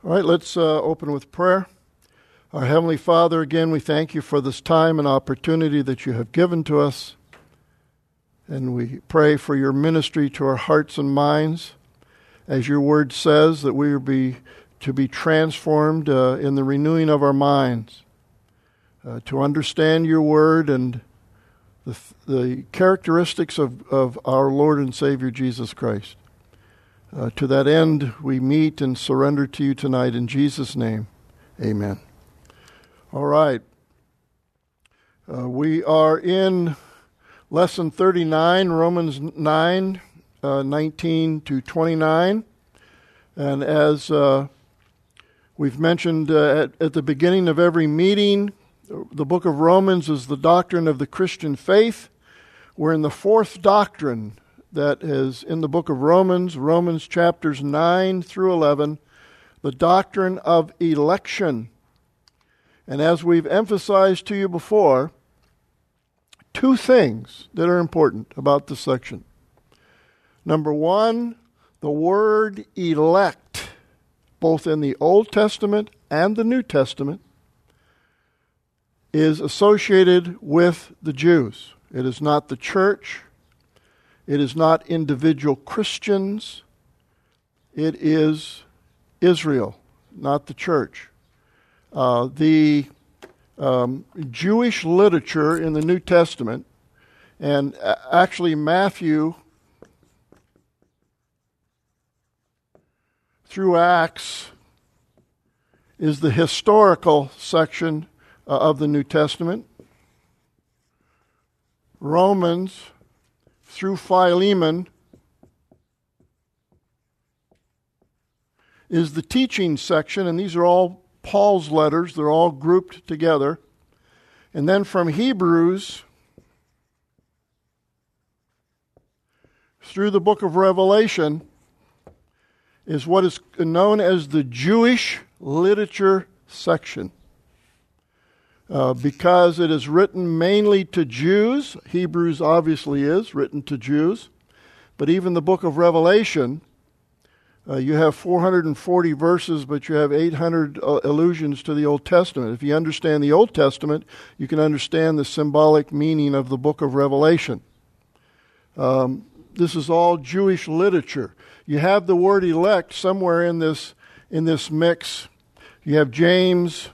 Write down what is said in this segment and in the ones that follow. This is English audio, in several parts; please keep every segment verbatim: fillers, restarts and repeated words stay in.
All right, let's uh, open with prayer. Our Heavenly Father, again, we thank you for this time and opportunity that you have given to us. And we pray for your ministry to our hearts and minds. As your word says, that we will be to be transformed uh, in the renewing of our minds, uh, to understand your word and the, the characteristics of, of our Lord and Savior Jesus Christ. Uh, to that end, we meet and surrender to you tonight in Jesus' name. Amen. All right. Uh, we are in lesson thirty-nine, Romans nine, uh, nineteen to twenty-nine. And as uh, we've mentioned uh, at, at the beginning of every meeting, the book of Romans is the doctrine of the Christian faith. We're in the fourth doctrine that is in the book of Romans, Romans chapters nine through eleven, the doctrine of election. And as we've emphasized to you before, two things that are important about this section. Number one, the word elect, both in the Old Testament and the New Testament, is associated with the Jews. It is not the church. It is not individual Christians. It is Israel, not the church. Uh, the um, Jewish literature in the New Testament, and actually Matthew through Acts is the historical section uh, of the New Testament. Romans through Philemon is the teaching section, and these are all Paul's letters. They're all grouped together. And then from Hebrews through the book of Revelation is what is known as the Jewish literature section. Uh, because it is written mainly to Jews. Hebrews obviously is written to Jews. But even the book of Revelation, uh, you have four hundred forty verses, but you have eight hundred uh, allusions to the Old Testament. If you understand the Old Testament, you can understand the symbolic meaning of the book of Revelation. Um, this is all Jewish literature. You have the word elect somewhere in this in this mix. You have James.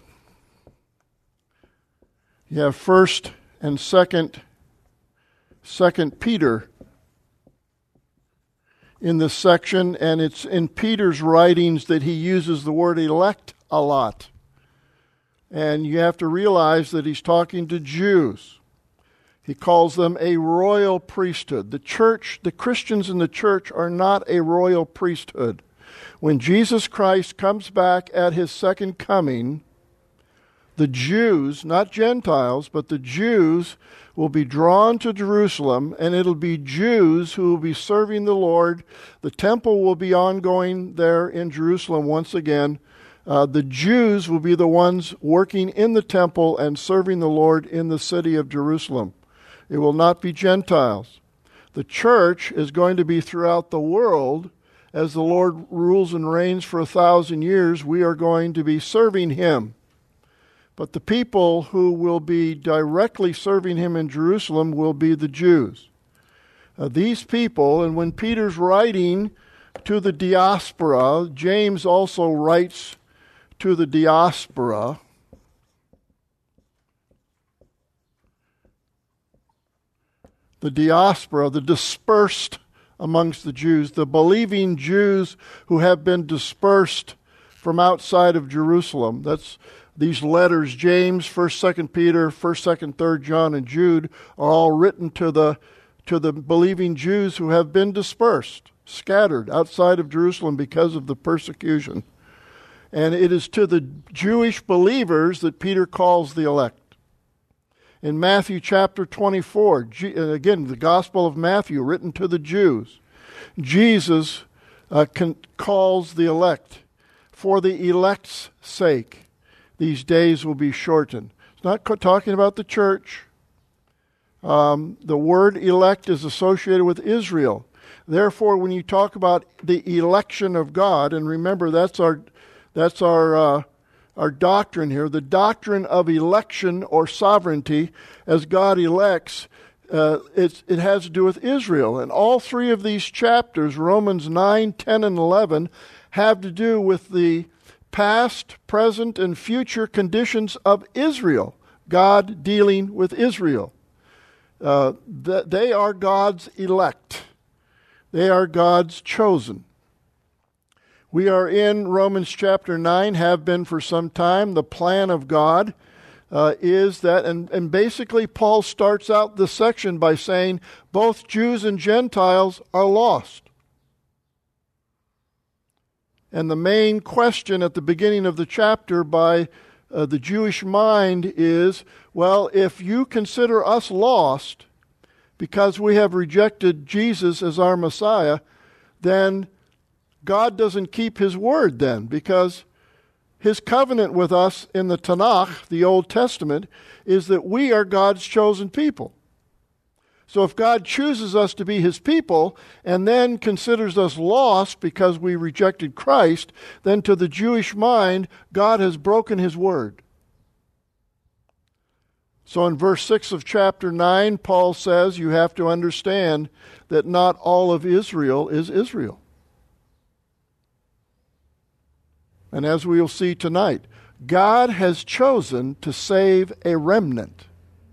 You have First and Second, Second Peter in this section, and it's in Peter's writings that he uses the word elect a lot. And you have to realize that he's talking to Jews. He calls them a royal priesthood. The church, the Christians in the church are not a royal priesthood. When Jesus Christ comes back at his second coming, the Jews, not Gentiles, but the Jews will be drawn to Jerusalem, and it'll be Jews who will be serving the Lord. The temple will be ongoing there in Jerusalem once again. Uh, the Jews will be the ones working in the temple and serving the Lord in the city of Jerusalem. It will not be Gentiles. The church is going to be throughout the world. As the Lord rules and reigns for a thousand years, we are going to be serving him. But the people who will be directly serving him in Jerusalem will be the Jews. Uh, these people, and when Peter's writing to the diaspora, James also writes to the diaspora. The diaspora, the dispersed amongst the Jews, the believing Jews who have been dispersed from outside of Jerusalem. That's these letters, James, First, Second Peter, First, Second, Third John, and Jude, are all written to the to the believing Jews who have been dispersed, scattered outside of Jerusalem because of the persecution. And it is to the Jewish believers that Peter calls the elect. In Matthew chapter twenty-four, again, the Gospel of Matthew, written to the Jews, Jesus uh, con- calls the elect. For the elect's sake, these days will be shortened. It's not co- talking about the church. Um, the word elect is associated with Israel. Therefore, when you talk about the election of God, and remember that's our That's our uh, our doctrine here, the doctrine of election or sovereignty as God elects. Uh, it's, it has to do with Israel. And all three of these chapters, Romans nine, ten, and eleven, have to do with the past, present, and future conditions of Israel. God dealing with Israel. Uh, th- they are God's elect. They are God's chosen. We are in Romans chapter nine, have been for some time. The plan of God uh, is that, and, and basically Paul starts out this section by saying both Jews and Gentiles are lost. And the main question at the beginning of the chapter by uh, the Jewish mind is, well, if you consider us lost because we have rejected Jesus as our Messiah, then God doesn't keep his word then, because his covenant with us in the Tanakh, the Old Testament, is that we are God's chosen people. So if God chooses us to be his people and then considers us lost because we rejected Christ, then to the Jewish mind, God has broken his word. So in verse six of chapter nine, Paul says you have to understand that not all of Israel is Israel. And as we will see tonight, God has chosen to save a remnant,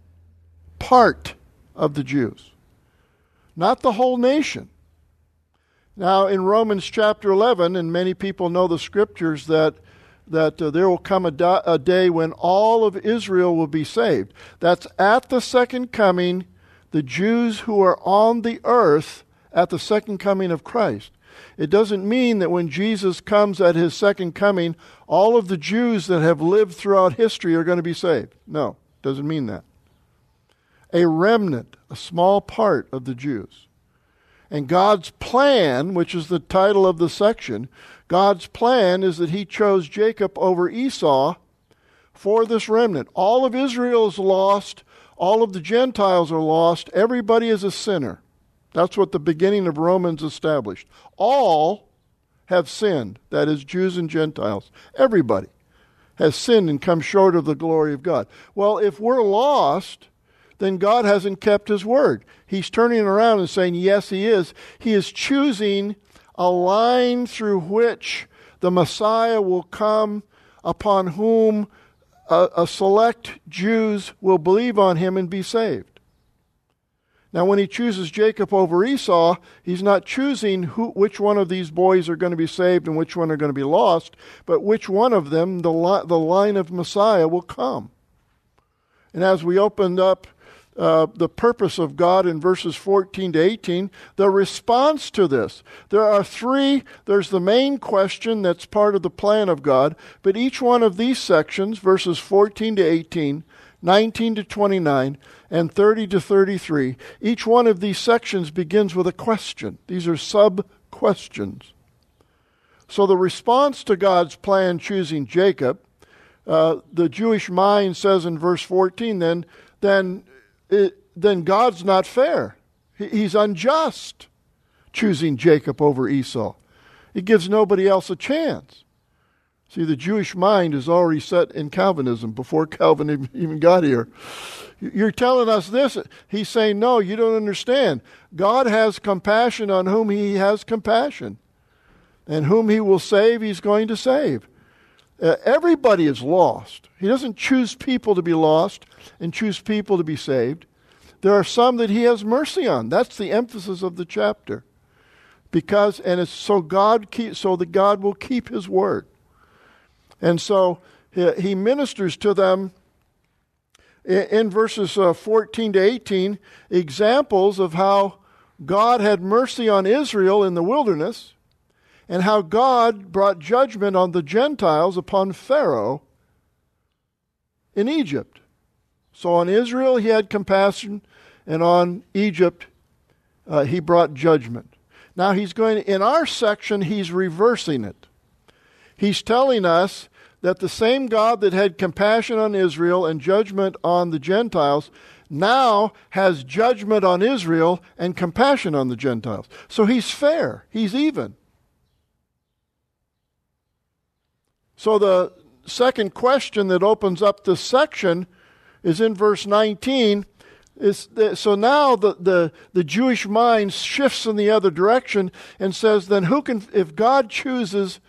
part of the Jews, not the whole nation. Now, in Romans chapter eleven, and many people know the scriptures, that that uh, there will come a, da- a day when all of Israel will be saved. That's at the second coming, the Jews who are on the earth at the second coming of Christ. It doesn't mean that when Jesus comes at his second coming, all of the Jews that have lived throughout history are going to be saved. No, it doesn't mean that. A remnant, a small part of the Jews. And God's plan, which is the title of the section, God's plan is that he chose Jacob over Esau for this remnant. All of Israel is lost. All of the Gentiles are lost. Everybody is a sinner. That's what the beginning of Romans established. All have sinned, that is, Jews and Gentiles. Everybody has sinned and come short of the glory of God. Well, if we're lost, then God hasn't kept his word. He's turning around and saying, yes, he is. He is choosing a line through which the Messiah will come, upon whom a, a select Jews will believe on him and be saved. Now, when he chooses Jacob over Esau, he's not choosing who, which one of these boys are going to be saved and which one are going to be lost, but which one of them the, li- the line of Messiah will come. And as we opened up uh, the purpose of God in verses fourteen to eighteen, the response to this, there are three, there's the main question that's part of the plan of God, but each one of these sections, verses fourteen to eighteen, nineteen to twenty-nine, and thirty to thirty-three, each one of these sections begins with a question. These are sub-questions. So the response to God's plan choosing Jacob, uh, the Jewish mind says in verse fourteen, then, then, it, then God's not fair. He, he's unjust choosing Jacob over Esau. It gives nobody else a chance. See, the Jewish mind is already set in Calvinism before Calvin even got here. You're telling us this. He's saying, no, you don't understand. God has compassion on whom he has compassion. And whom he will save, he's going to save. Uh, everybody is lost. He doesn't choose people to be lost and choose people to be saved. There are some that he has mercy on. That's the emphasis of the chapter. Because, and it's so God keep, so that God will keep his word. And so he ministers to them in verses fourteen to eighteen, examples of how God had mercy on Israel in the wilderness and how God brought judgment on the Gentiles upon Pharaoh in Egypt. So on Israel he had compassion, and on Egypt uh, he brought judgment. Now he's going, in our section, he's reversing it. He's telling us that the same God that had compassion on Israel and judgment on the Gentiles now has judgment on Israel and compassion on the Gentiles. So he's fair. He's even. So the second question that opens up this section is in verse nineteen. Is that, so now the, the, the Jewish mind shifts in the other direction and says, then who can, if God chooses,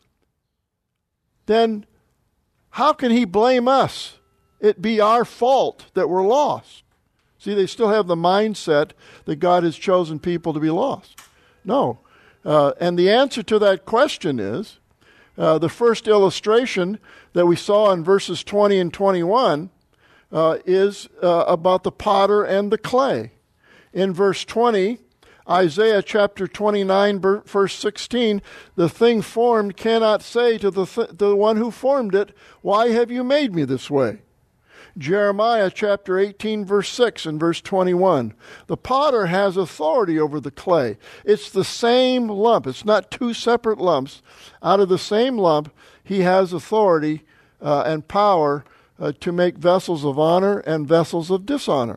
then how can he blame us? It be our fault that we're lost. See, they still have the mindset that God has chosen people to be lost. No. Uh, and the answer to that question is, uh, the first illustration that we saw in verses twenty and twenty-one uh, is uh, about the potter and the clay. In verse twenty, Isaiah chapter twenty-nine, verse sixteen, the thing formed cannot say to the, th- the one who formed it, why have you made me this way? Jeremiah chapter eighteen, verse six and verse twenty-one. The potter has authority over the clay. It's the same lump. It's not two separate lumps. Out of the same lump, he has authority uh, and power uh, to make vessels of honor and vessels of dishonor.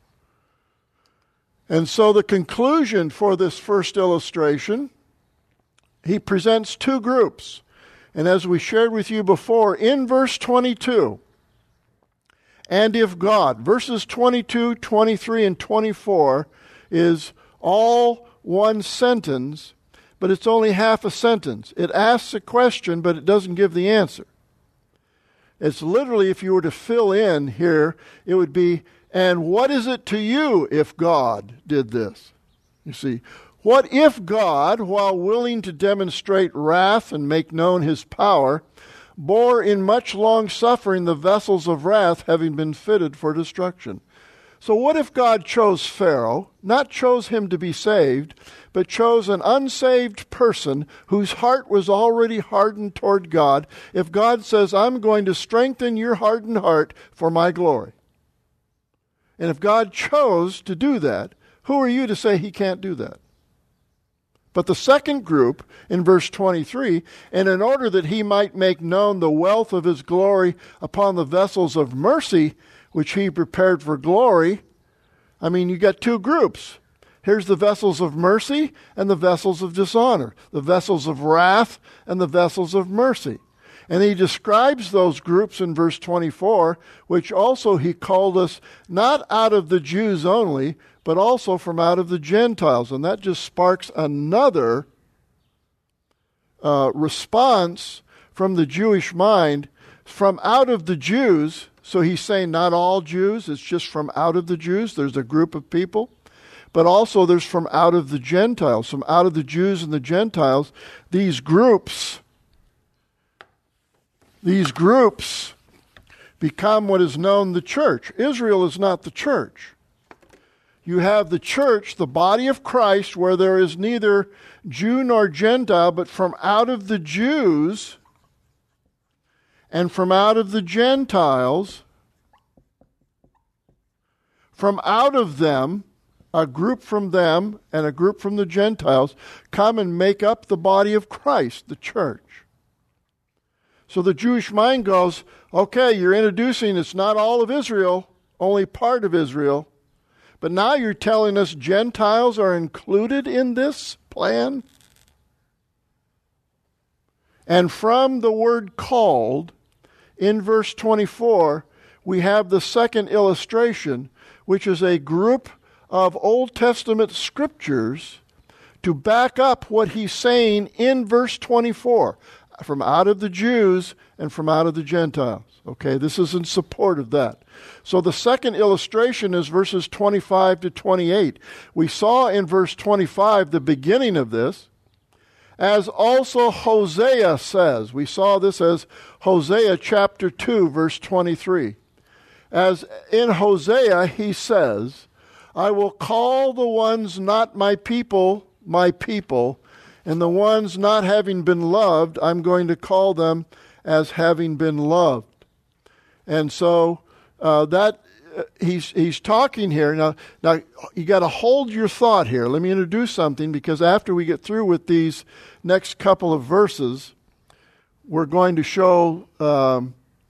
And so the conclusion for this first illustration, he presents two groups. And as we shared with you before, in verse twenty-two, and if God, verses twenty-two, twenty-three, and twenty-four is all one sentence, but it's only half a sentence. It asks a question, but it doesn't give the answer. It's literally, if you were to fill in here, it would be, and what is it to you if God did this? You see, what if God, while willing to demonstrate wrath and make known his power, bore in much long suffering the vessels of wrath, having been fitted for destruction? So what if God chose Pharaoh, not chose him to be saved, but chose an unsaved person whose heart was already hardened toward God? If God says, I'm going to strengthen your hardened heart for my glory. And if God chose to do that, who are you to say he can't do that? But the second group, in verse twenty-three, and in order that he might make known the wealth of his glory upon the vessels of mercy, which he prepared for glory. I mean, you got two groups. Here's the vessels of mercy and the vessels of dishonor, the vessels of wrath and the vessels of mercy. And he describes those groups in verse twenty-four, which also he called us not out of the Jews only, but also from out of the Gentiles. And that just sparks another uh, response from the Jewish mind, from out of the Jews. So he's saying not all Jews, it's just from out of the Jews. There's a group of people. But also there's from out of the Gentiles, from out of the Jews and the Gentiles. These groups, these groups become what is known the church. Israel is not the church. You have the church, the body of Christ, where there is neither Jew nor Gentile, but from out of the Jews and from out of the Gentiles, from out of them, a group from them and a group from the Gentiles come and make up the body of Christ, the church. So the Jewish mind goes, okay, you're introducing it's not all of Israel, only part of Israel. But now you're telling us Gentiles are included in this plan? And from the word called, in verse twenty-four, we have the second illustration, which is a group of Old Testament scriptures to back up what he's saying in verse twenty-four, from out of the Jews and from out of the Gentiles. Okay, this is in support of that. So the second illustration is verses twenty-five to twenty-eight. We saw in verse twenty-five the beginning of this, as also Hosea says. We saw this as Hosea chapter two, verse twenty-three. As in Hosea he says, I will call the ones not my people, my people, and the ones not having been loved, I'm going to call them as having been loved. And so uh, that uh, he's he's talking here. Now, now you got to hold your thought here. Let me introduce something, because after we get through with these next couple of verses, we're going to show um,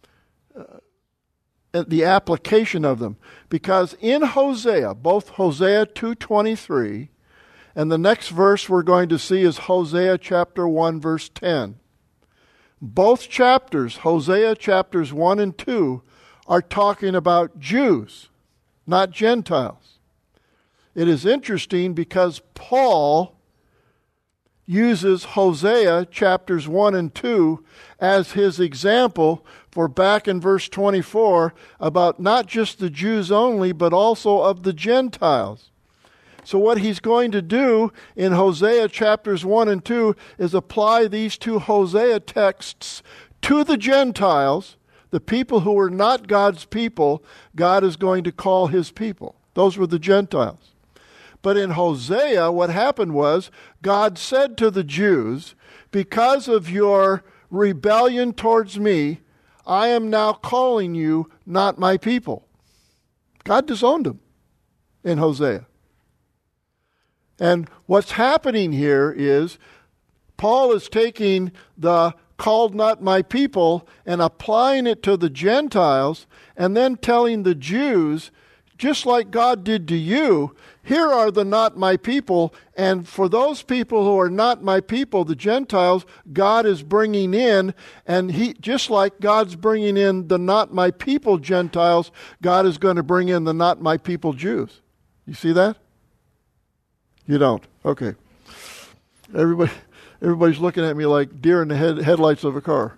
uh, the application of them. Because in Hosea, both Hosea two twenty-three and the next verse we're going to see is Hosea chapter one, verse ten. Both chapters, Hosea chapters one and two, are talking about Jews, not Gentiles. It is interesting because Paul uses Hosea chapters one and two as his example for back in verse twenty-four about not just the Jews only, but also of the Gentiles. So what he's going to do in Hosea chapters one and two is apply these two Hosea texts to the Gentiles, the people who were not God's people. God is going to call his people. Those were the Gentiles. But in Hosea, what happened was God said to the Jews, because of your rebellion towards me, I am now calling you not my people. God disowned them in Hosea. And what's happening here is Paul is taking the called not my people and applying it to the Gentiles and then telling the Jews, just like God did to you, here are the not my people, and for those people who are not my people, the Gentiles, God is bringing in, and he just like God's bringing in the not my people Gentiles, God is going to bring in the not my people Jews. You see that? You don't. Okay. Everybody, everybody's looking at me like deer in the head, headlights of a car.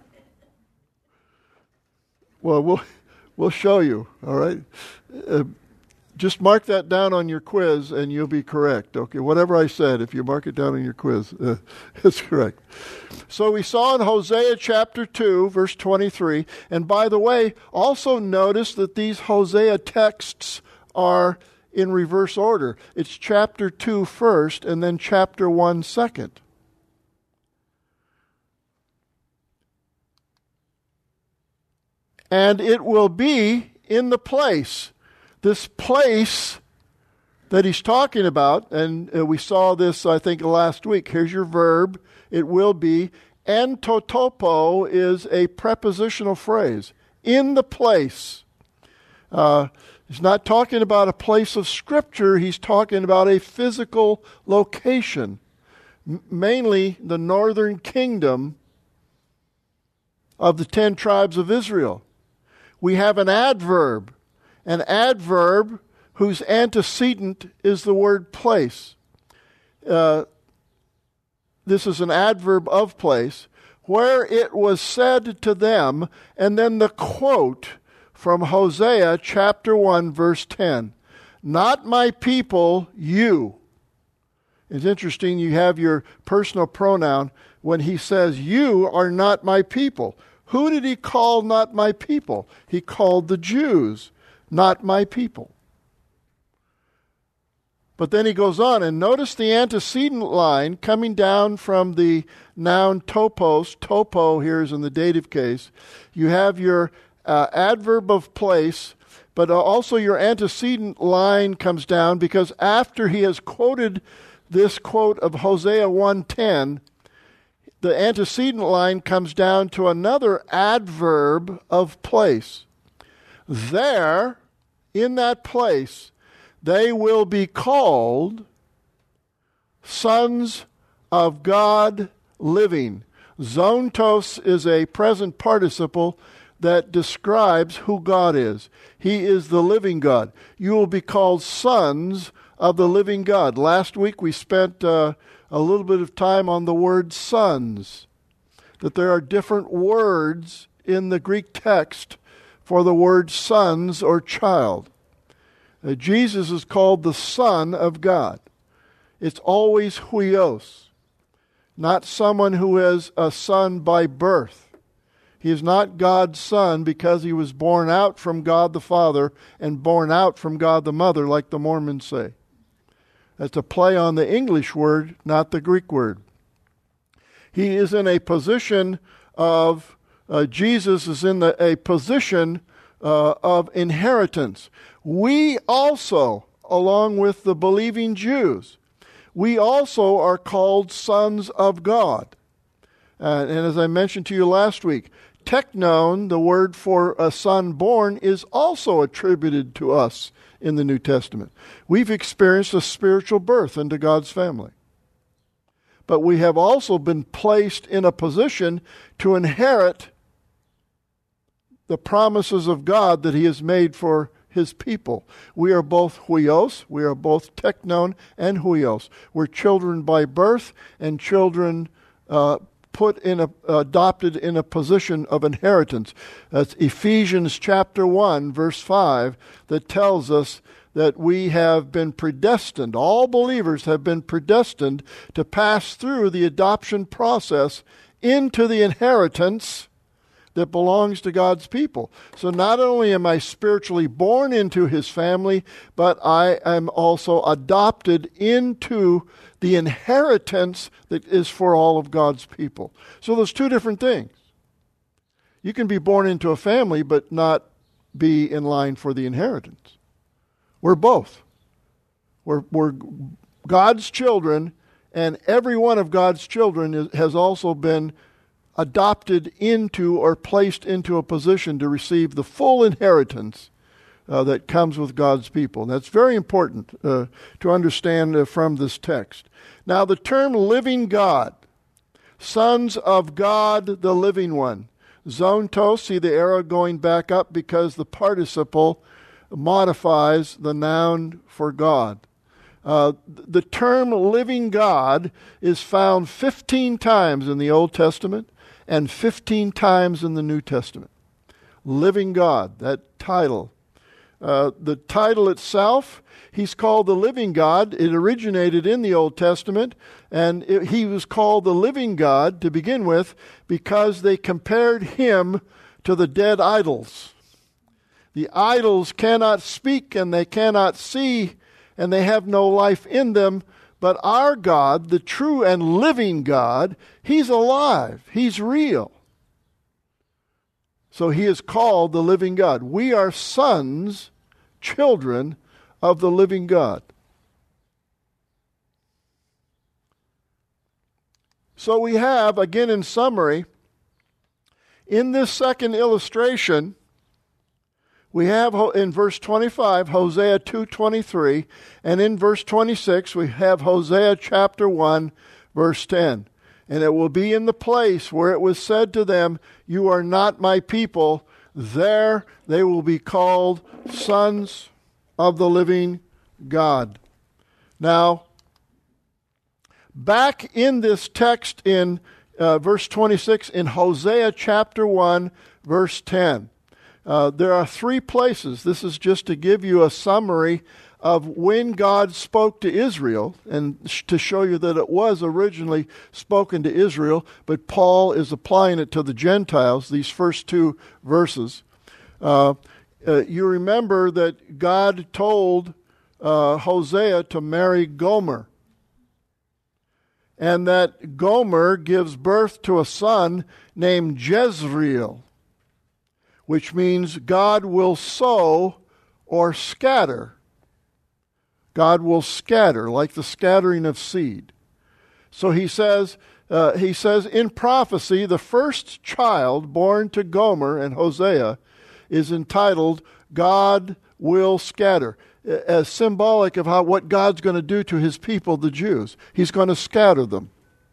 Well, we'll we'll show you. All right. Uh, just mark that down on your quiz, and you'll be correct. Okay. Whatever I said, if you mark it down on your quiz, uh, it's correct. So we saw in Hosea chapter two, verse twenty-three. And by the way, also notice that these Hosea texts are in reverse order. It's chapter two first and then chapter one second. And it will be in the place. This place that he's talking about, and uh, we saw this, I think, last week. Here's your verb. It will be. En totopo is a prepositional phrase. In the place. Uh, He's not talking about a place of Scripture. He's talking about a physical location, M- mainly the northern kingdom of the ten tribes of Israel. We have an adverb, an adverb whose antecedent is the word place. Uh, this is an adverb of place, where it was said to them, and then the quote from Hosea chapter one, verse ten. Not my people, you. It's interesting, you have your personal pronoun when he says, you are not my people. Who did he call not my people? He called the Jews not my people. But then he goes on, and notice the antecedent line coming down from the noun topos. Topo here is in the dative case. You have your Uh, adverb of place, but uh, also your antecedent line comes down because after he has quoted this quote of Hosea one ten, the antecedent line comes down to another adverb of place. There, in that place, they will be called sons of God living. Zontos is a present participle that describes who God is. He is the living God. You will be called sons of the living God. Last week we spent uh, a little bit of time on the word sons, that there are different words in the Greek text for the word sons or child. Uh, Jesus is called the Son of God. It's always huios, not someone who is a son by birth. He is not God's son because he was born out from God the Father and born out from God the Mother, like the Mormons say. That's a play on the English word, not the Greek word. He is in a position of, uh, Jesus is in the, a position uh, of inheritance. We also, along with the believing Jews, we also are called sons of God. Uh, and as I mentioned to you last week, teknon, the word for a son born, is also attributed to us in the New Testament. We've experienced a spiritual birth into God's family. but we have also been placed in a position to inherit the promises of God that he has made for his people. We are both huios, we are both teknon and huios. We're children by birth and children uh, put in a, adopted in a position of inheritance. That's Ephesians chapter one, verse five, that tells us that we have been predestined, all believers have been predestined to pass through the adoption process into the inheritance that belongs to God's people. So not only am I spiritually born into his family, but I am also adopted into the inheritance that is for all of God's people. So there's two different things. You can be born into a family, but not be in line for the inheritance. We're both. We're, we're God's children, and every one of God's children is, has also been adopted into or placed into a position to receive the full inheritance uh, that comes with God's people. And that's very important uh, to understand uh, from this text. Now, the term living God, sons of God, the living one. Zontos, see the arrow going back up because the participle modifies the noun for God. Uh, the term living God is found fifteen times in the Old Testament and fifteen times in the New Testament. Living God, that title. Uh, the title itself, he's called the living God. It originated in the Old Testament, and it, he was called the living God to begin with because they compared him to the dead idols. The idols cannot speak and they cannot see and they have no life in them. But our God, the true and living God, he's alive. He's real. So he is called the living God. We are sons, children of the living God. So we have, again in summary, in this second illustration, we have in verse twenty-five, Hosea two twenty-three, and in verse twenty-six, we have Hosea chapter one, verse ten. And it will be in the place where it was said to them, you are not my people. There they will be called sons of the living God. Now, back in this text in uh, verse twenty-six, in Hosea chapter one, verse ten, Uh, there are three places. This is just to give you a summary of when God spoke to Israel and sh- to show you that it was originally spoken to Israel, but Paul is applying it to the Gentiles, these first two verses. Uh, uh, you remember that God told uh, Hosea to marry Gomer, and that Gomer gives birth to a son named Jezreel, which means God will sow or scatter. God will scatter, like the scattering of seed. So he says, uh, he says in prophecy, the first child born to Gomer and Hosea is entitled, God will scatter, as symbolic of how what God's going to do to his people, the Jews. He's going to scatter them.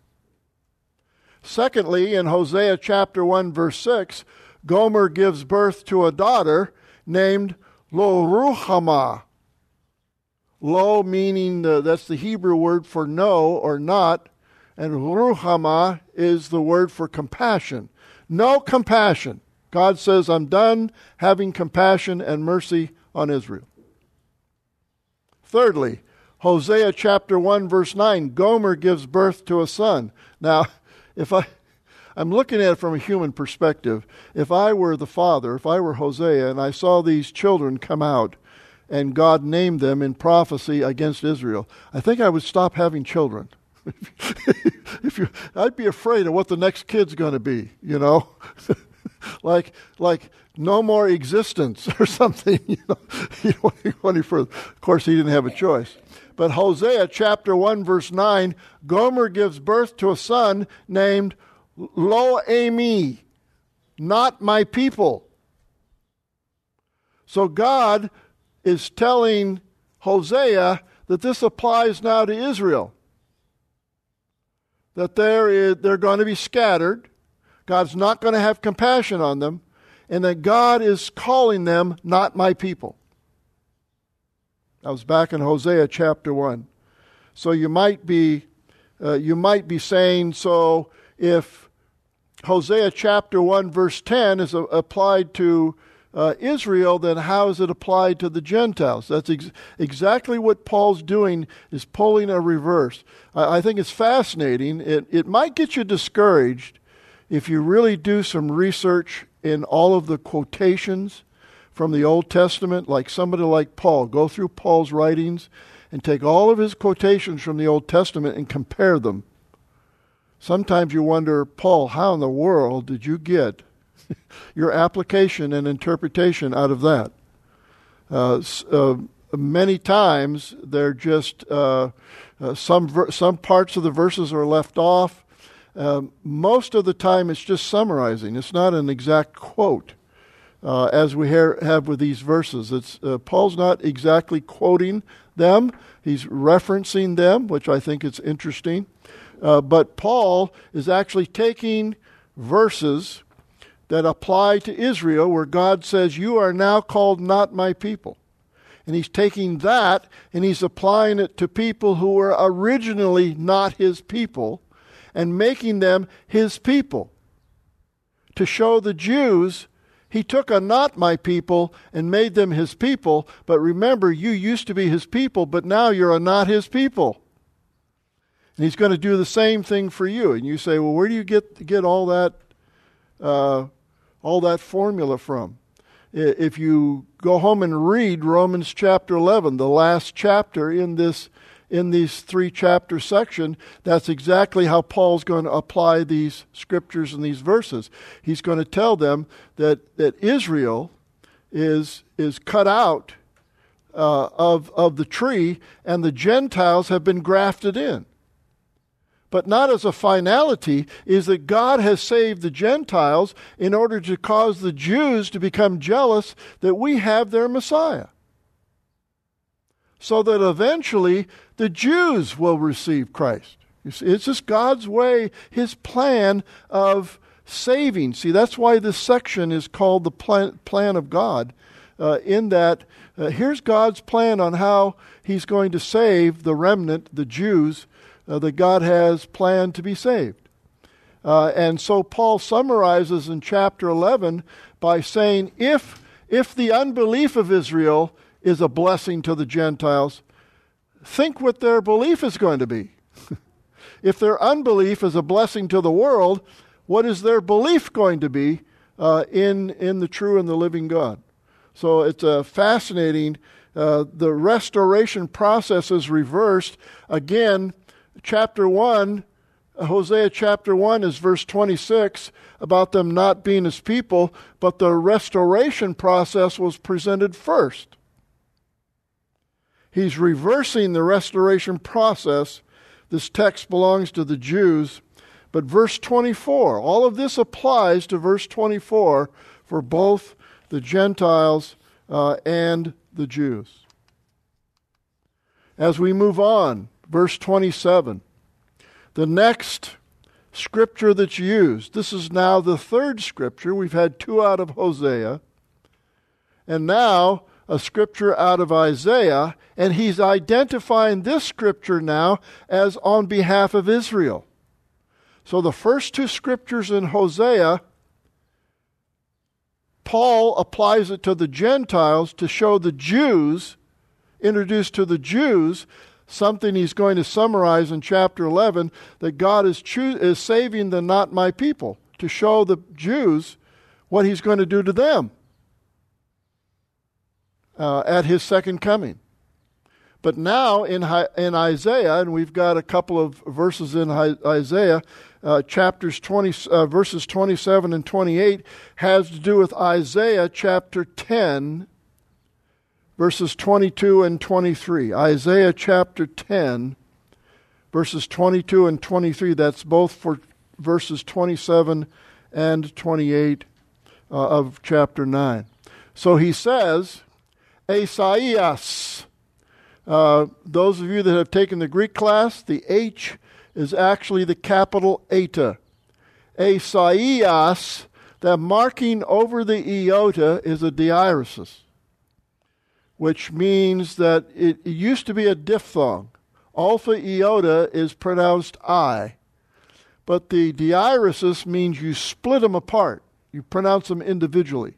Secondly, in Hosea chapter one, verse six, Gomer gives birth to a daughter named Lo-Ruhamah. Lo meaning, uh, that's the Hebrew word for no or not, and Ruhamah is the word for compassion. No compassion. God says, I'm done having compassion and mercy on Israel. Thirdly, Hosea chapter one, verse nine, Gomer gives birth to a son. Now, if I... I'm looking at it from a human perspective. If I were the father, if I were Hosea, and I saw these children come out, and God named them in prophecy against Israel, I think I would stop having children. if you, I'd be afraid of what the next kid's going to be, you know? like, like no more existence or something, you know? You don't go any further. Of course, he didn't have a choice. But Hosea chapter one, verse nine, Gomer gives birth to a son named Lo-Ami, not my people. So God is telling Hosea that this applies now to Israel. that they're, is, they're going to be scattered. God's not going to have compassion on them, and that God is calling them not my people. I was back in Hosea chapter one. So you might be, uh, you might be saying, so if Hosea chapter one verse ten is a, applied to uh, Israel, then how is it applied to the Gentiles? That's ex- exactly what Paul's doing, is pulling a reverse. I, I think it's fascinating. It, it might get you discouraged if you really do some research in all of the quotations from the Old Testament, like somebody like Paul. Go through Paul's writings and take all of his quotations from the Old Testament and compare them. Sometimes you wonder, Paul, how in the world did you get your application and interpretation out of that? Uh, uh, many times they're just, uh, uh, some, ver- some parts of the verses are left off. Uh, most of the time it's just summarizing. It's not an exact quote. Uh, as we hear, have with these verses. It's uh, Paul's not exactly quoting them. He's referencing them, which I think is interesting. Uh, but Paul is actually taking verses that apply to Israel where God says, you are now called not my people. And he's taking that and he's applying it to people who were originally not his people and making them his people. To show the Jews, he took a not my people and made them his people, but remember, you used to be his people, but now you're a not his people. And he's going to do the same thing for you. And you say, well, where do you get get all that uh, all that formula from? If you go home and read Romans chapter eleven, the last chapter in this in these three chapter section, that's exactly how Paul's going to apply these scriptures and these verses. He's going to tell them that, that Israel is, is cut out uh, of, of the tree and the Gentiles have been grafted in. But not as a finality, is that God has saved the Gentiles in order to cause the Jews to become jealous that we have their Messiah. So that eventually the Jews will receive Christ. You see, it's just God's way, his plan of saving. See, that's why this section is called the plan, plan of God, uh, in that uh, here's God's plan on how he's going to save the remnant, the Jews, uh, that God has planned to be saved. Uh, and so Paul summarizes in chapter eleven by saying, if, if the unbelief of Israel is a blessing to the Gentiles, think what their belief is going to be. If their unbelief is a blessing to the world, what is their belief going to be uh, in, in the true and the living God? So it's a fascinating, uh, the restoration process is reversed. Again, chapter one, Hosea chapter one is verse twenty-six about them not being his people, but the restoration process was presented first. He's reversing the restoration process. This text belongs to the Jews. But verse twenty-four, all of this applies to verse twenty-four for both the Gentiles uh, and the Jews. As we move on, verse twenty-seven, the next scripture that's used, this is now the third scripture. We've had two out of Hosea. And now a scripture out of Isaiah, and he's identifying this scripture now as on behalf of Israel. So the first two scriptures in Hosea, Paul applies it to the Gentiles to show the Jews, introduced to the Jews, something he's going to summarize in chapter eleven, that God is, choo- is saving the not my people, to show the Jews what he's going to do to them. Uh, at his second coming. But now in, in Isaiah, and we've got a couple of verses in Isaiah, uh, chapters twenty, uh, verses twenty-seven and twenty-eight has to do with Isaiah chapter ten, verses twenty-two and twenty-three. Isaiah chapter ten, verses twenty-two and twenty-three. That's both for verses twenty-seven and twenty-eight uh, of chapter nine. So he says, Esaias. Uh, those of you that have taken the Greek class, the H is actually the capital eta. Esaias, the marking over the iota, is a diaeresis, which means that it, it used to be a diphthong. Alpha iota is pronounced I. But the diaeresis means you split them apart. You pronounce them individually.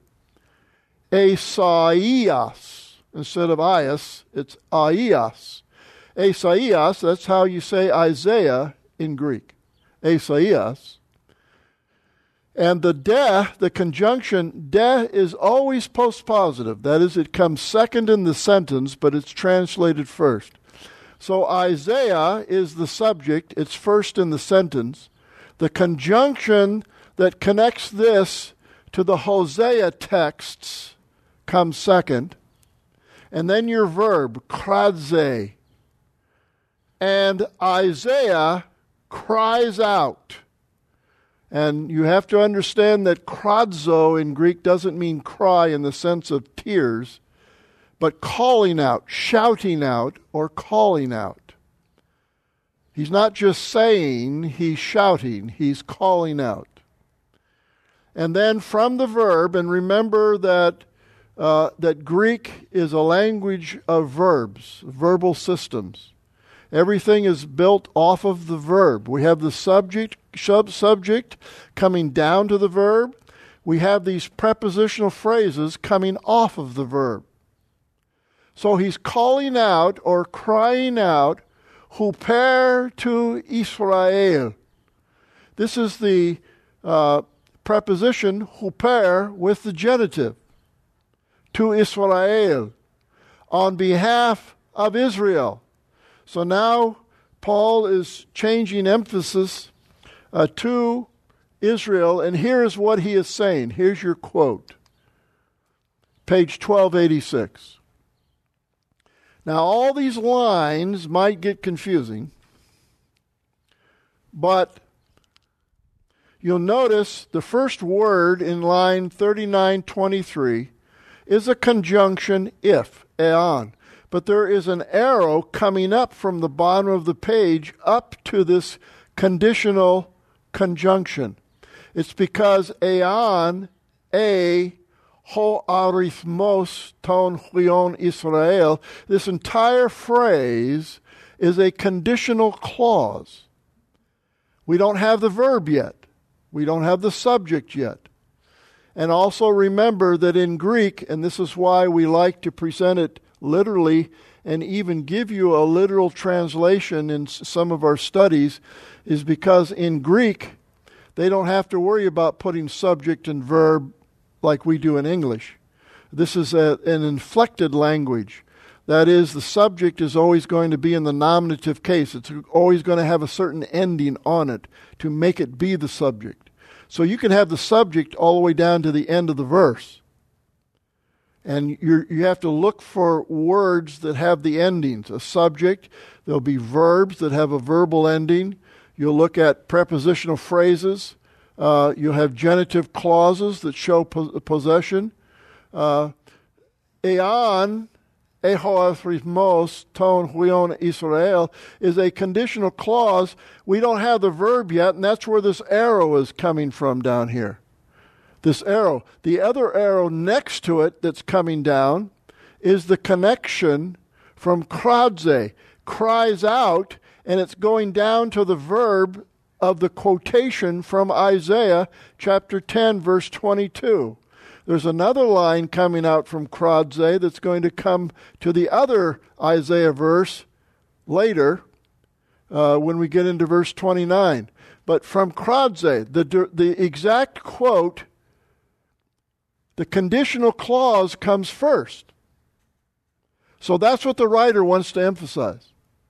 Esaias, instead of ias, it's aias. Esaias, that's how you say Isaiah in Greek. Esaias. And the de, the conjunction de, is always postpositive. That is, it comes second in the sentence, but it's translated first. So Isaiah is the subject. It's first in the sentence. The conjunction that connects this to the Hosea texts comes second. And then your verb, kradze. And Isaiah cries out. And you have to understand that kradzo in Greek doesn't mean cry in the sense of tears, but calling out, shouting out, or calling out. He's not just saying, he's shouting, he's calling out. And then from the verb, and remember that uh, that Greek is a language of verbs, verbal systems. Everything is built off of the verb. We have the subject, sub-subject coming down to the verb. We have these prepositional phrases coming off of the verb. So he's calling out or crying out, Huper to Israel. This is the uh, preposition huper with the genitive. To Israel. On behalf of Israel. So now Paul is changing emphasis uh, to Israel, and here's what he is saying. Here's your quote. Page twelve eighty-six. Now, all these lines might get confusing, but you'll notice the first word in line thirty-nine twenty-three is a conjunction if, eon. But there is an arrow coming up from the bottom of the page up to this conditional conjunction. It's because eon, a, ho arithmos ton huion Israel, this entire phrase is a conditional clause. We don't have the verb yet. We don't have the subject yet. And also remember that in Greek, and this is why we like to present it literally and even give you a literal translation in some of our studies, is because in Greek, they don't have to worry about putting subject and verb like we do in English. This is a, an inflected language. That is, the subject is always going to be in the nominative case. It's always going to have a certain ending on it to make it be the subject. So you can have the subject all the way down to the end of the verse. And you you have to look for words that have the endings. A subject, there'll be verbs that have a verbal ending. You'll look at prepositional phrases. Uh, you'll have genitive clauses that show po- possession. Uh, eon, ehoathrithmos, ton huion Israel, is a conditional clause. We don't have the verb yet, and that's where this arrow is coming from down here. This arrow. The other arrow next to it that's coming down is the connection from kradze, cries out, and it's going down to the verb of the quotation from Isaiah chapter ten, verse twenty-two. There's another line coming out from kradze that's going to come to the other Isaiah verse later uh, when we get into verse twenty-nine. But from kradze, the, the exact quote, the conditional clause comes first. So that's what the writer wants to emphasize.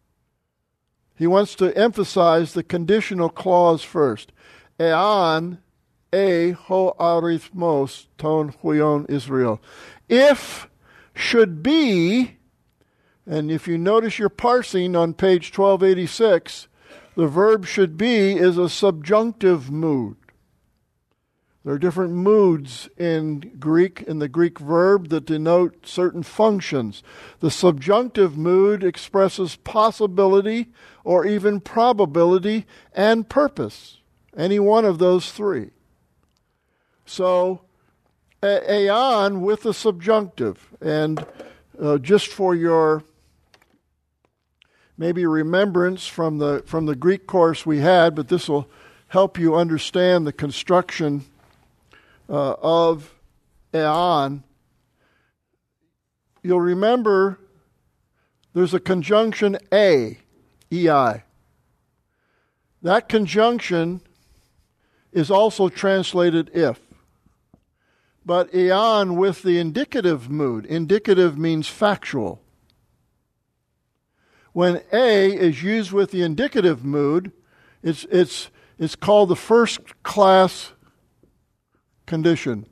He wants to emphasize the conditional clause first. Ean, e ho arithmos ton huion Israel. If should be, and if you notice your parsing on page twelve eighty-six, the verb should be is a subjunctive mood. There are different moods in Greek, in the Greek verb, that denote certain functions. The subjunctive mood expresses possibility or even probability and purpose. Any one of those three. So, aeon with the subjunctive. And uh, just for your maybe remembrance from the from the Greek course we had, but this will help you understand the construction uh, of aeon. You'll remember there's a conjunction a, ei. That conjunction is also translated if. But aeon with the indicative mood. Indicative means factual. When a is used with the indicative mood, it's it's it's called the first class condition,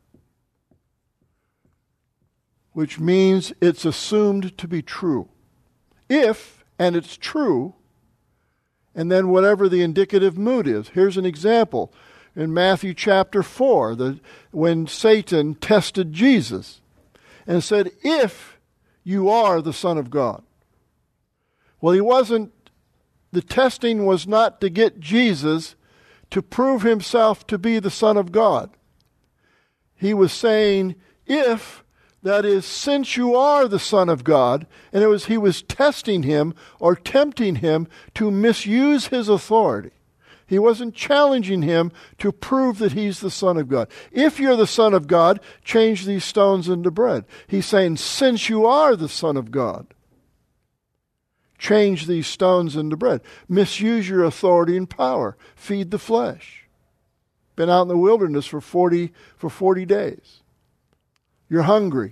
which means it's assumed to be true. If, and it's true, and then whatever the indicative mood is. Here's an example. In Matthew chapter four, the, when Satan tested Jesus and said, if you are the Son of God. Well, he wasn't, the testing was not to get Jesus to prove himself to be the Son of God. He was saying, if, that is, since you are the Son of God, and it was he was testing him or tempting him to misuse his authority. He wasn't challenging him to prove that he's the Son of God. If you're the Son of God, change these stones into bread. He's saying, since you are the Son of God, change these stones into bread. Misuse your authority and power. Feed the flesh. Been out in the wilderness for forty for forty days. You're hungry.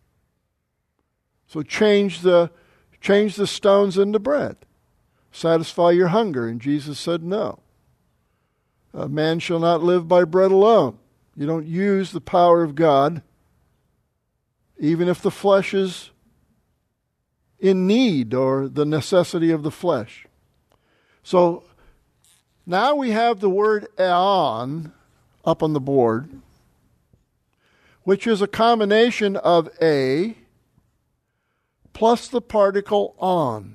So change the change the stones into bread. Satisfy your hunger. And Jesus said no. A man shall not live by bread alone. You don't use the power of God, even if the flesh is in need or the necessity of the flesh. So now we have the word aeon up on the board, which is a combination of a plus the particle on.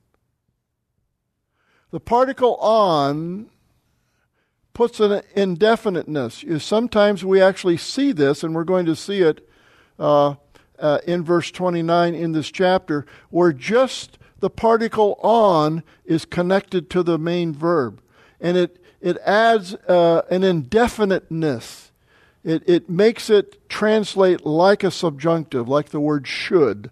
The particle on puts an indefiniteness. Sometimes we actually see this, and we're going to see it uh, uh, in verse twenty-nine in this chapter, where just the particle on is connected to the main verb. And it, it adds uh, an indefiniteness. It, it makes it translate like a subjunctive, like the word should.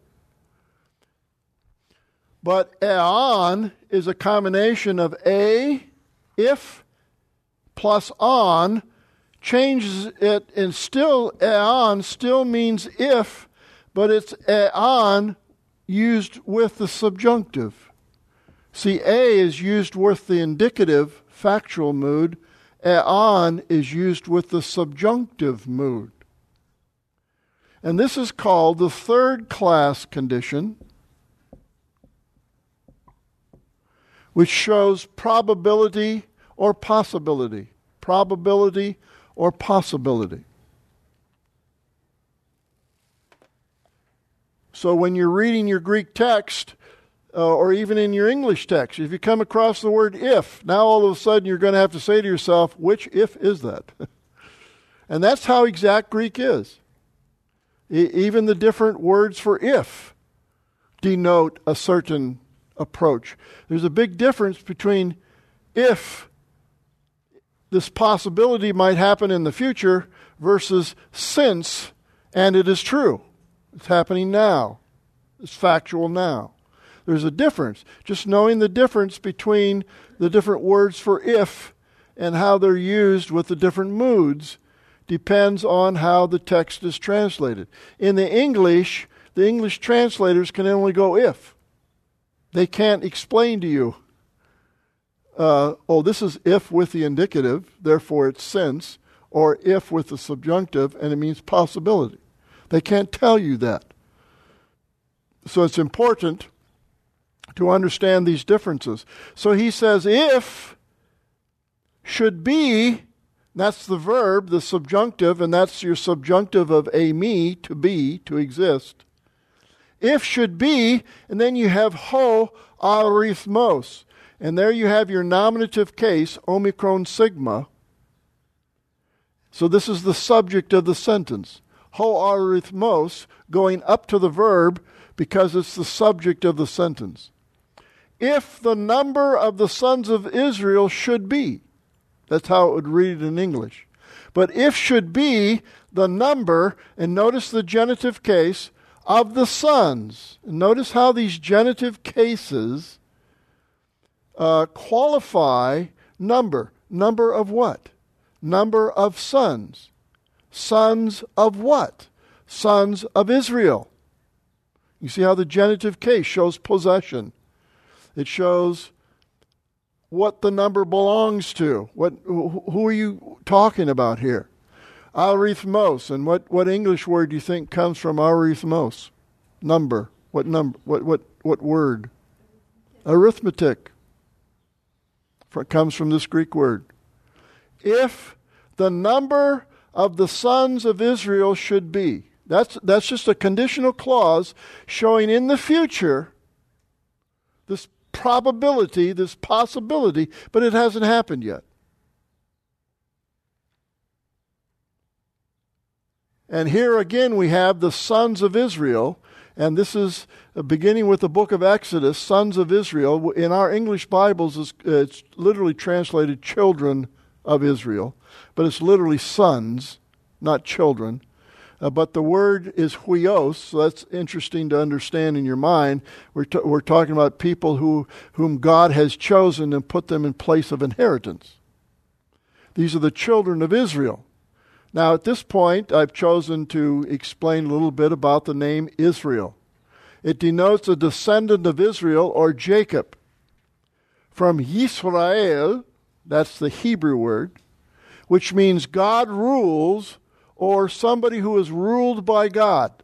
But aeon is a combination of a, if, plus on, changes it, and still aeon still means if, but it's aeon used with the subjunctive. See, a is used with the indicative, factual mood. Aeon is used with the subjunctive mood. And this is called the third class condition, which shows probability or possibility. Probability or possibility. So when you're reading your Greek text, uh, or even in your English text, if you come across the word if, now all of a sudden you're going to have to say to yourself, which if is that? And that's how exact Greek is. E- even the different words for if denote a certain approach. There's a big difference between if this possibility might happen in the future versus since, and it is true. It's happening now. It's factual now. There's a difference. Just knowing the difference between the different words for if and how they're used with the different moods depends on how the text is translated. In the English, the English translators can only go if. They can't explain to you, uh, oh, this is if with the indicative, therefore it's since, or if with the subjunctive, and it means possibility. They can't tell you that. So it's important to understand these differences. So he says, if should be That's the verb, the subjunctive, and that's your subjunctive of eimi, to be, to exist. If should be, and then you have ho arithmos. And there you have your nominative case, omicron sigma. So this is the subject of the sentence. Ho arithmos, going up to the verb because it's the subject of the sentence. If the number of the sons of Israel should be. That's how it would read it in English. But if should be the number, and notice the genitive case, of the sons. And notice how these genitive cases uh, qualify number. Number of what? Number of sons. Sons of what? Sons of Israel. You see how the genitive case shows possession. It shows what the number belongs to. What? Who are you talking about here? Arithmos. And what, what English word do you think comes from arithmos? Number. What number? What what what word? Arithmetic. It comes from this Greek word. If the number of the sons of Israel should be. That's that's just a conditional clause showing in the future this probability, this possibility, but it hasn't happened yet. And here again we have the sons of Israel, and this is beginning with the book of Exodus, sons of Israel. In our English Bibles, it's, it's literally translated children of Israel, but it's literally sons, not children. Uh, but the word is huios, so that's interesting to understand in your mind. We're, t- we're talking about people who whom God has chosen and put them in place of inheritance. These are the children of Israel. Now, at this point, I've chosen to explain a little bit about the name Israel. It denotes a descendant of Israel, or Jacob. From Yisrael, that's the Hebrew word, which means God rules, or somebody who is ruled by God.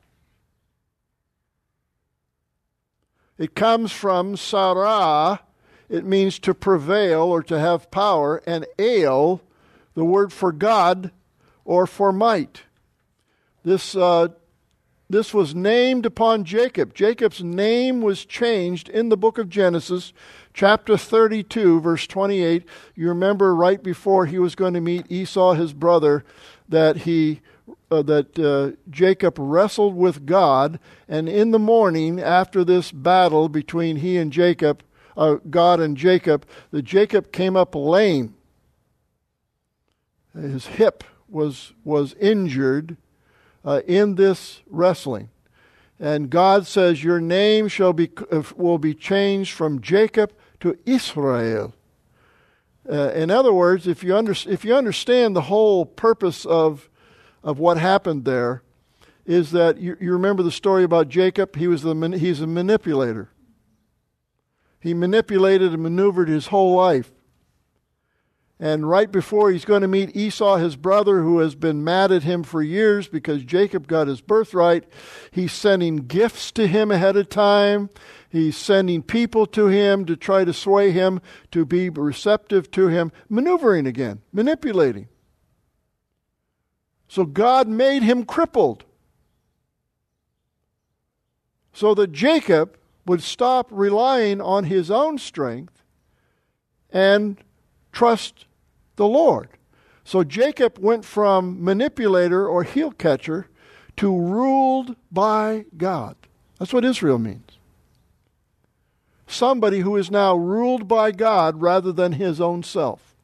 It comes from Sarah. It means to prevail or to have power. And El, the word for God or for might. This, uh, this was named upon Jacob. Jacob's name was changed in the book of Genesis, chapter thirty-two, verse twenty-eight. You remember right before he was going to meet Esau, his brother, that he uh, that uh, Jacob wrestled with God, and in the morning after this battle between he and Jacob, uh, God and Jacob, that Jacob came up lame. His hip was was injured uh, in this wrestling, and God says, "Your name shall be uh, will be changed from Jacob to Israel." Uh, in other words, if you under, if you understand the whole purpose of of what happened there, is that you, you remember the story about Jacob. He was the he's a manipulator. He manipulated and maneuvered his whole life. And right before he's going to meet Esau, his brother, who has been mad at him for years because Jacob got his birthright, he's sending gifts to him ahead of time. He's sending people to him to try to sway him to be receptive to him, maneuvering again, manipulating. So God made him crippled so that Jacob would stop relying on his own strength and trust the Lord. So Jacob went from manipulator or heel catcher to ruled by God. That's what Israel means. Somebody who is now ruled by God rather than his own self.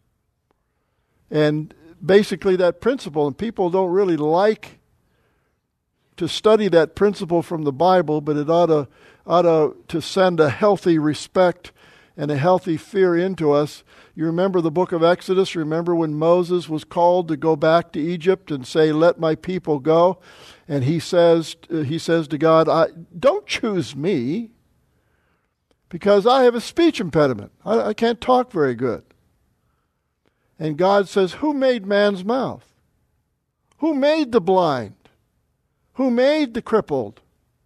And basically that principle, and people don't really like to study that principle from the Bible, but it ought to, ought to, to send a healthy respect and a healthy fear into us. You remember the book of Exodus? Remember when Moses was called to go back to Egypt and say, "Let my people go"? And he says, he says to God, I, "Don't choose me because I have a speech impediment. I, I can't talk very good." And God says, "Who made man's mouth? Who made the blind? Who made the crippled?"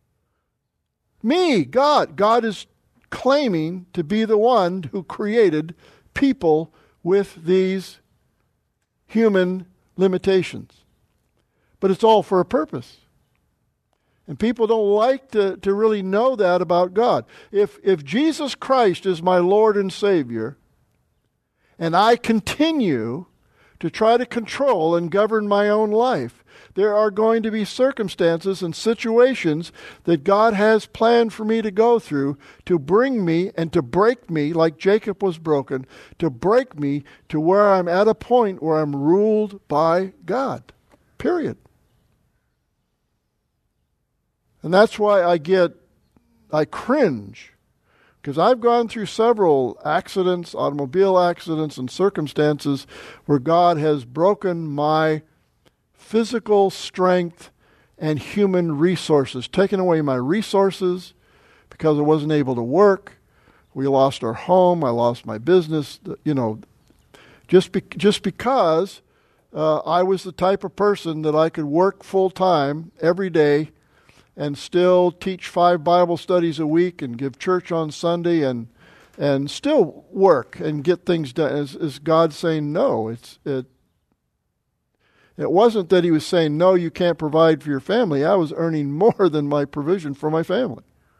Me, God. God is claiming to be the one who created people with these human limitations. But it's all for a purpose. And people don't like to, to really know that about God. If, if Jesus Christ is my Lord and Savior, and I continue to try to control and govern my own life, there are going to be circumstances and situations that God has planned for me to go through to bring me and to break me, like Jacob was broken, to break me to where I'm at a point where I'm ruled by God. Period. And that's why I get, I cringe, because I've gone through several accidents, automobile accidents, and circumstances where God has broken my physical strength and human resources, taken away my resources because I wasn't able to work. We lost our home. I lost my business. You know, just be, just because uh, I was the type of person that I could work full time every day and still teach five Bible studies a week and give church on Sunday and and still work and get things done. Is, is God saying no? It's it. It wasn't that he was saying, no, you can't provide for your family. I was earning more than my provision for my family.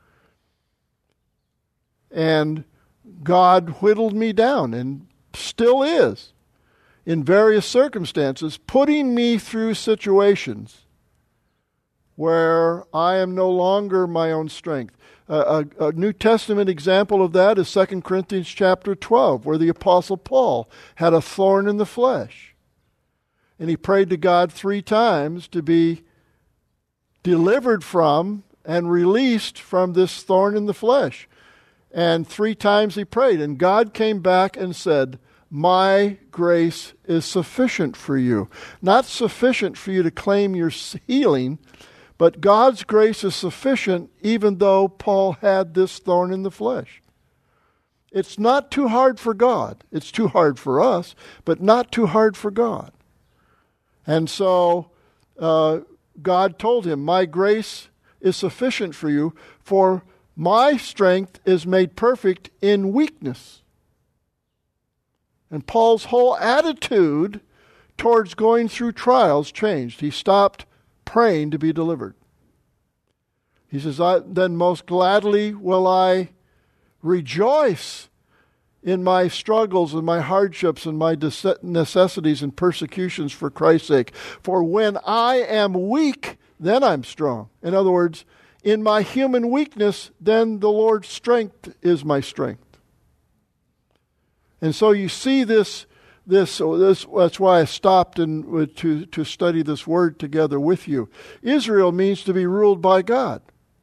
And God whittled me down and still is in various circumstances, putting me through situations where I am no longer my own strength. Uh, a, a New Testament example of that is Second Corinthians chapter twelve, where the Apostle Paul had a thorn in the flesh. And he prayed to God three times to be delivered from and released from this thorn in the flesh. And three times he prayed, and God came back and said, my grace is sufficient for you. Not sufficient for you to claim your healing, but God's grace is sufficient even though Paul had this thorn in the flesh. It's not too hard for God. It's too hard for us, but not too hard for God. And so uh, God told him, my grace is sufficient for you, for my strength is made perfect in weakness. And Paul's whole attitude towards going through trials changed. He stopped praying to be delivered. He says, I, then most gladly will I rejoice in my struggles and my hardships and my necessities and persecutions for Christ's sake. For when I am weak, then I'm strong. In other words, in my human weakness, then the Lord's strength is my strength. And so you see this, this, this that's why I stopped and to, to study this word together with you. Israel means to be ruled by God.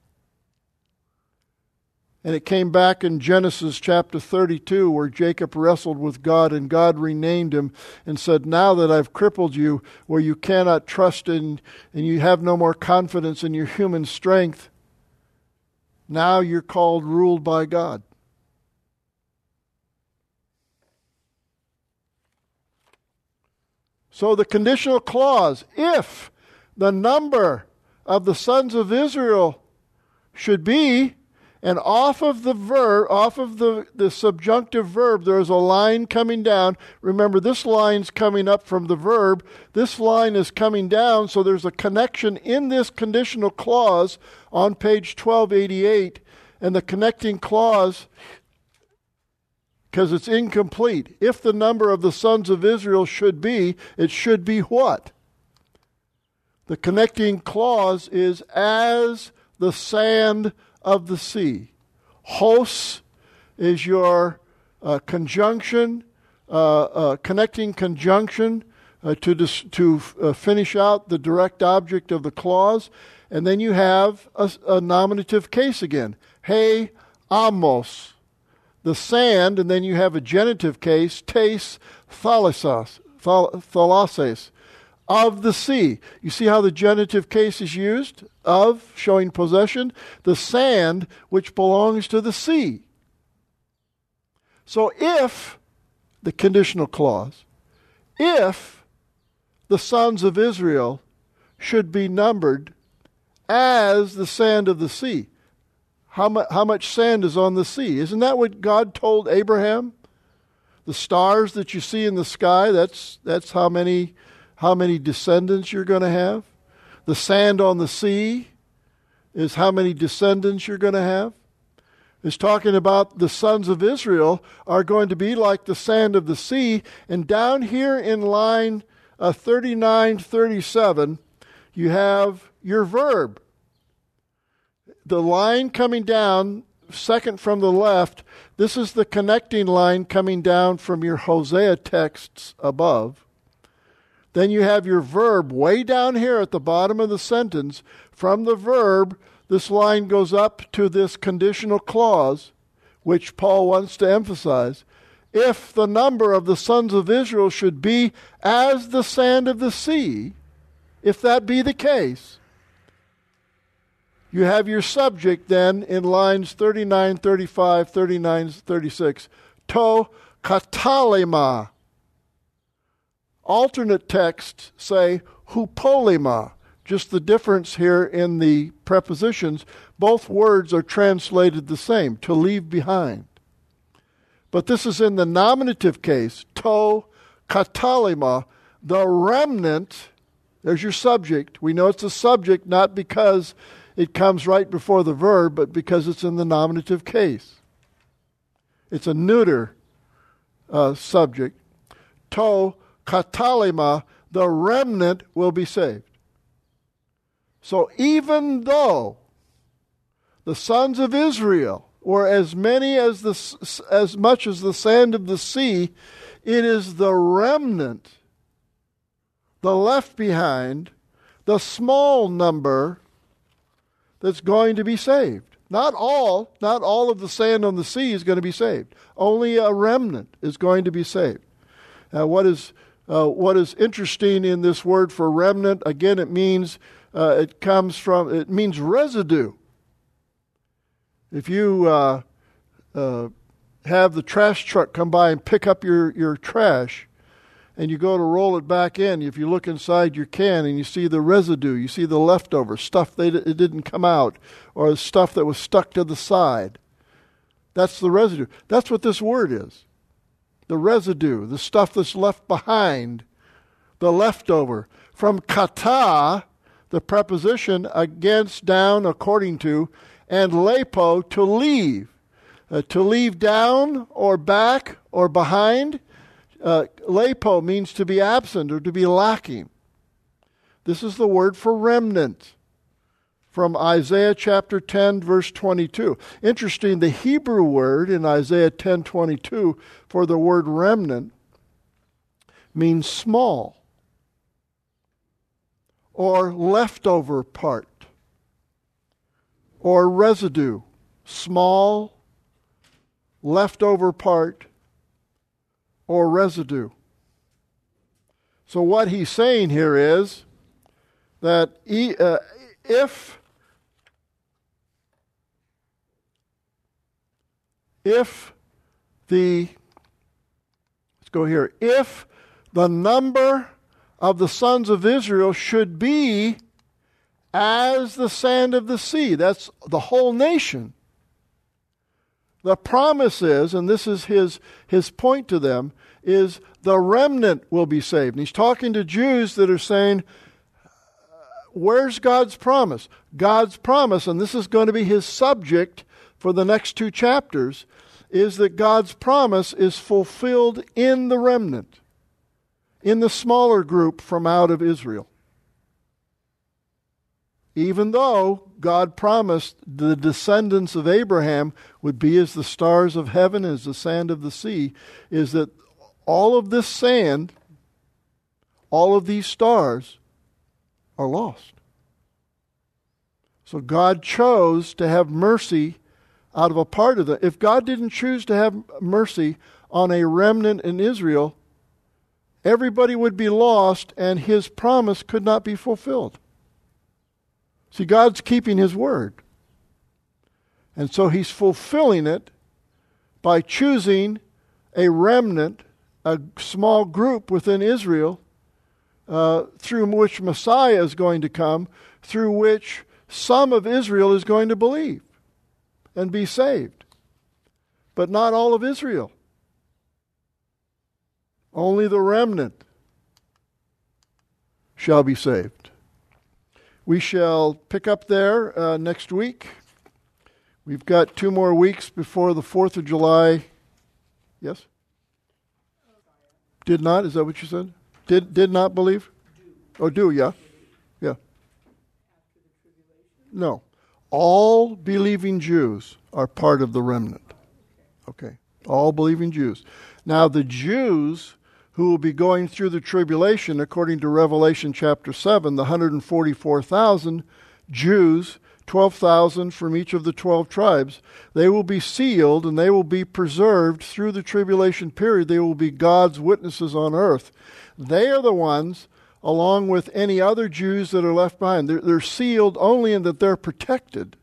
And it came back in Genesis chapter thirty-two where Jacob wrestled with God and God renamed him and said, now that I've crippled you where you cannot trust in and you have no more confidence in your human strength, now you're called ruled by God. So the conditional clause, if the number of the sons of Israel should be, and off of the verb, off of the, the subjunctive verb, there's a line coming down. Remember, this line's coming up from the verb. This line is coming down, so there's a connection in this conditional clause on page twelve eighty-eight. And the connecting clause, because it's incomplete. If the number of the sons of Israel should be, it should be what? The connecting clause is as the sand of the sea. Hos is your uh, conjunction, uh, uh, connecting conjunction uh, to dis- to uh, finish out the direct object of the clause. And then you have a, a nominative case again. Hey, amos. The sand, and then you have a genitive case, tes thalasos, thalases, of the sea. You see how the genitive case is used? Of, showing possession. The sand, which belongs to the sea. So if, the conditional clause, if the sons of Israel should be numbered as the sand of the sea, How much, how much sand is on the sea? Isn't that what God told Abraham? The The stars that you see in the sky, that's that's how many how many descendants you're going to have. The sand on the sea is how many descendants you're going to have. It's talking about the sons of Israel are going to be like the sand of the sea. And down here in line uh, thirty-nine thirty-seven, you have your verb. The line coming down, second from the left, this is the connecting line coming down from your Hosea texts above. Then you have your verb way down here at the bottom of the sentence. From the verb, this line goes up to this conditional clause, which Paul wants to emphasize. If the number of the sons of Israel should be as the sand of the sea, if that be the case, you have your subject then in lines thirty-nine, thirty-five, thirty-nine, thirty-six. To katalema. Alternate texts say hupolima. Just the difference here in the prepositions. Both words are translated the same, to leave behind. But this is in the nominative case. To katalema, the remnant. There's your subject. We know it's a subject not because it comes right before the verb, but because it's in the nominative case. It's a neuter uh, subject. To katalema, the remnant will be saved. So even though the sons of Israel were as many as the as much as the sand of the sea, it is the remnant, the left behind, the small number that's going to be saved. Not all, not all of the sand on the sea is going to be saved. Only a remnant is going to be saved. Now, what is uh, what is interesting in this word for remnant? Again, it means uh, it comes from it means residue. If you uh, uh, have the trash truck come by and pick up your your trash, and you go to roll it back in, if you look inside your can and you see the residue, you see the leftover stuff that it didn't come out, or stuff that was stuck to the side. That's the residue. That's what this word is. The residue, the stuff that's left behind, the leftover. From kata, the preposition against, down, according to, and lepo, to leave. Uh, to leave down or back or behind. Uh, lepo means to be absent or to be lacking. This is the word for remnant from Isaiah chapter ten, verse twenty-two. Interesting, the Hebrew word in Isaiah ten twenty-two for the word remnant means small or leftover part or residue. Small, leftover part, or residue. So what he's saying here is that he, uh, if if the let's go here if the number of the sons of Israel should be as the sand of the sea, that's the whole nation. The promise is, and this is his, his point to them, is the remnant will be saved. And he's talking to Jews that are saying, where's God's promise? God's promise, and this is going to be his subject for the next two chapters, is that God's promise is fulfilled in the remnant, in the smaller group from out of Israel. Even though God promised the descendants of Abraham would be as the stars of heaven, as the sand of the sea, is that all of this sand, all of these stars are lost. So God chose to have mercy out of a part of it. If God didn't choose to have mercy on a remnant in Israel, everybody would be lost and his promise could not be fulfilled. See, God's keeping his word. And so he's fulfilling it by choosing a remnant, a small group within Israel, uh, through which Messiah is going to come, through which some of Israel is going to believe and be saved. But not all of Israel. Only the remnant shall be saved. We shall pick up there uh, next week. We've got two more weeks before the fourth of July. Yes? Did not? Is that what you said? Did did not believe? Do. Oh, do, yeah. Yeah. No. All believing Jews are part of the remnant. Okay. All believing Jews. Now, the Jews who will be going through the tribulation, according to Revelation chapter seven, the one hundred forty-four thousand Jews, twelve thousand from each of the twelve tribes, they will be sealed and they will be preserved through the tribulation period. They will be God's witnesses on earth. They are the ones, along with any other Jews that are left behind. They're, they're sealed only in that they're protected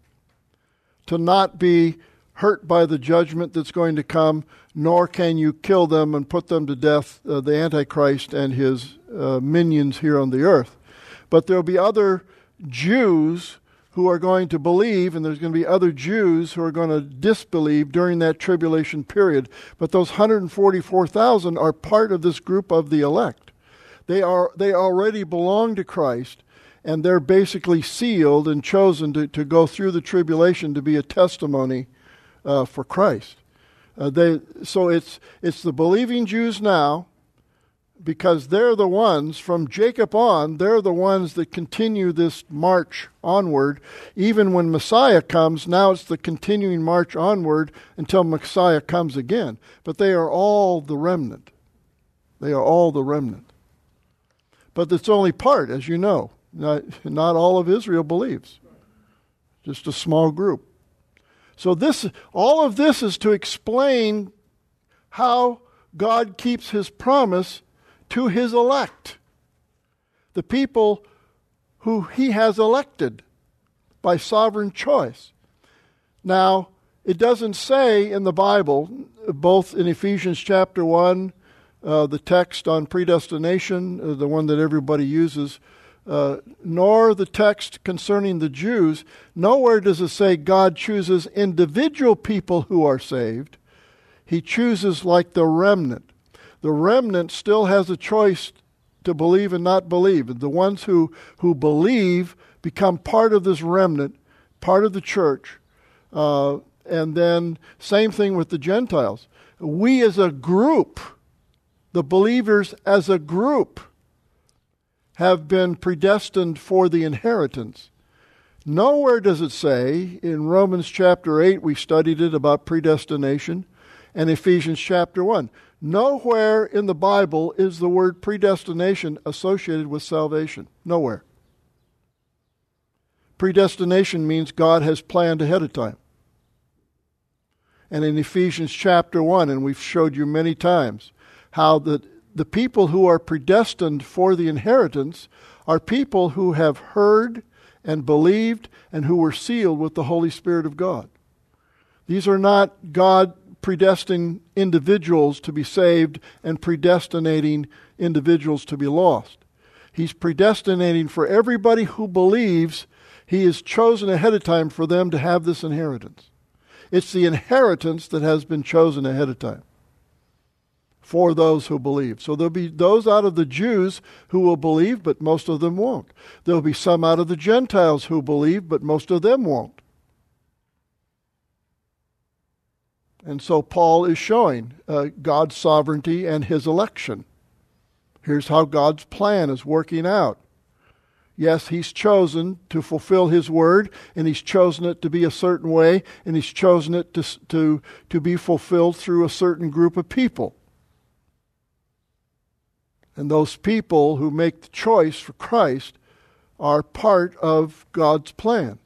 to not be hurt by the judgment that's going to come, nor can you kill them and put them to death, uh, the Antichrist and his uh, minions here on the earth. But there'll be other Jews who are going to believe, and there's going to be other Jews who are going to disbelieve during that tribulation period. But those one hundred forty-four thousand are part of this group of the elect. They are they already belong to Christ, and they're basically sealed and chosen to, to go through the tribulation to be a testimony uh, for Christ. Uh, they so it's it's the believing Jews now, because they're the ones, from Jacob on, they're the ones that continue this march onward. Even when Messiah comes, now it's the continuing march onward until Messiah comes again. But they are all the remnant. They are all the remnant. But it's only part, as you know. Not, not all of Israel believes. Just a small group. So this, all of this is to explain how God keeps his promise to his elect, the people who he has elected by sovereign choice. Now, it doesn't say in the Bible, both in Ephesians chapter one, uh, the text on predestination, uh, the one that everybody uses, uh, nor the text concerning the Jews, nowhere does it say God chooses individual people who are saved. He chooses like the remnant. The remnant still has a choice to believe and not believe. The ones who, who believe become part of this remnant, part of the church. Uh, and then same thing with the Gentiles. We as a group, the believers as a group, have been predestined for the inheritance. Nowhere does it say, in Romans chapter eight, we studied it about predestination, and Ephesians chapter one. Nowhere in the Bible is the word predestination associated with salvation. Nowhere. Predestination means God has planned ahead of time. And in Ephesians chapter one, and we've showed you many times, how the, the people who are predestined for the inheritance are people who have heard and believed and who were sealed with the Holy Spirit of God. These are not God predestining individuals to be saved and predestinating individuals to be lost. He's predestinating for everybody who believes. He is chosen ahead of time for them to have this inheritance. It's the inheritance that has been chosen ahead of time for those who believe. So there'll be those out of the Jews who will believe, but most of them won't. There'll be some out of the Gentiles who believe, but most of them won't. And so Paul is showing uh, God's sovereignty and his election. Here's how God's plan is working out. Yes, he's chosen to fulfill his word, and he's chosen it to be a certain way, and he's chosen it to, to, to be fulfilled through a certain group of people. And those people who make the choice for Christ are part of God's plan.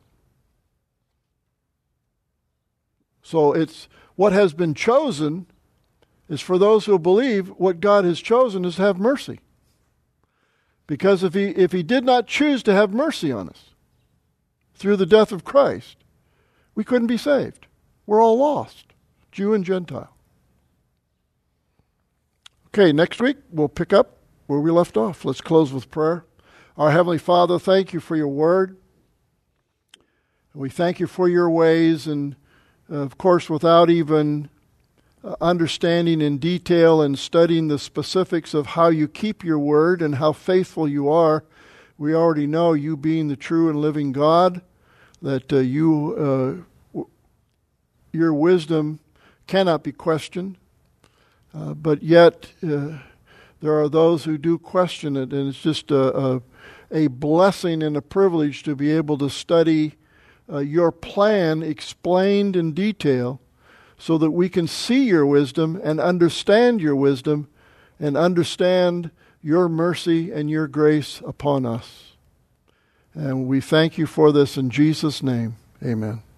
So it's what has been chosen is for those who believe. What God has chosen is to have mercy. Because if he, if he did not choose to have mercy on us through the death of Christ, we couldn't be saved. We're all lost, Jew and Gentile. Okay, next week we'll pick up where we left off. Let's close with prayer. Our Heavenly Father, thank you for your word. We thank you for your ways, and uh, of course, without even uh, understanding in detail and studying the specifics of how you keep your word and how faithful you are. We already know you being the true and living God, that uh, you, uh, w- your wisdom cannot be questioned. Uh, but yet, uh, there are those who do question it, and it's just a, a, a blessing and a privilege to be able to study uh, your plan explained in detail so that we can see your wisdom and understand your wisdom and understand your mercy and your grace upon us. And we thank you for this in Jesus' name. Amen.